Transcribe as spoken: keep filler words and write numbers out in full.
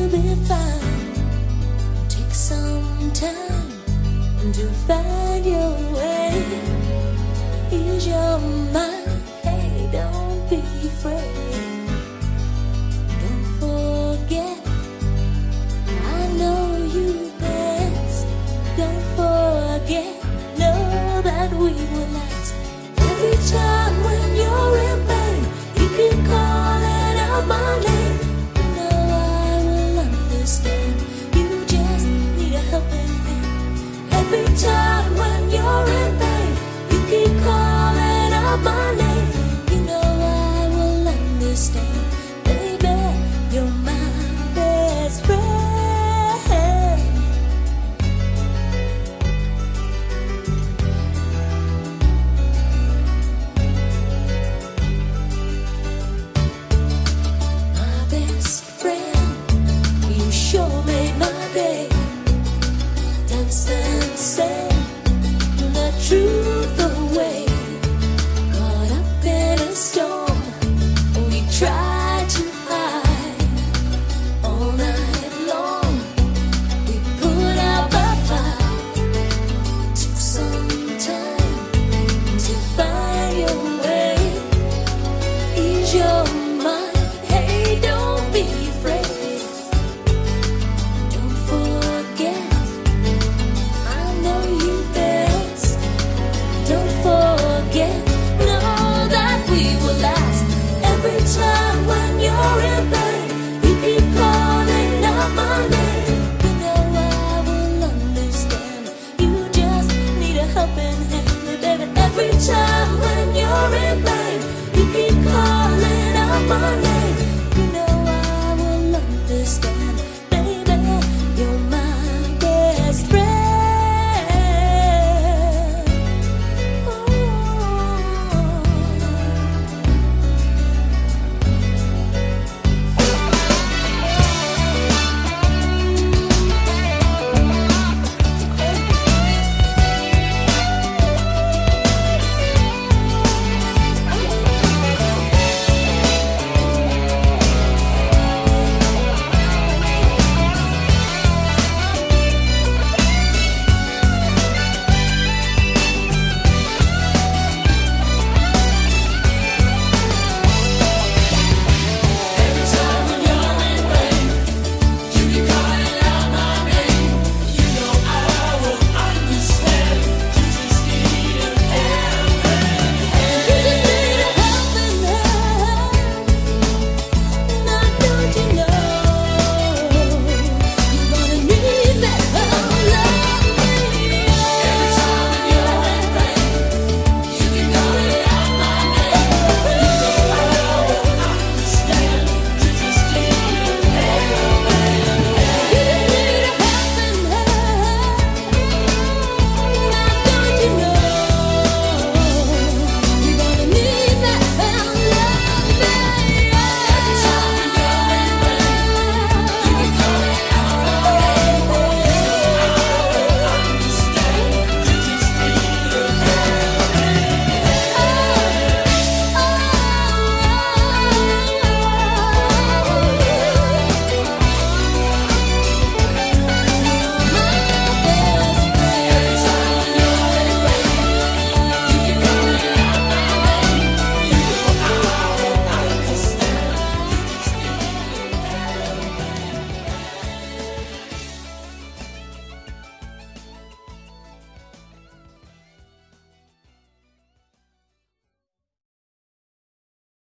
be fine. Take some time to find your way. Ease your mind, hey, don't be afraid. Don't forget, I know you best. Don't forget, know that we will last. Every time when you're in pain, you keep calling out my name. You know I will understand. You just need a helping hand. Every time when you're in pain, you keep calling out my name. You know I will understand. Baby, you're my best friend. My best friend, you sure made my day. Dance and say the truth away. Caught up in a storm, we tried to hide. All night long, we put out the fight. Took some time to find your way. Ease your mind, hey, don't be afraid. Don't forget, I know you best. Don't forget, know that we will last. Every time when you're in pain, you keep calling out my name. You know I will understand. You just need a helping hand, baby. Every time when you're in pain, you keep calling out my name.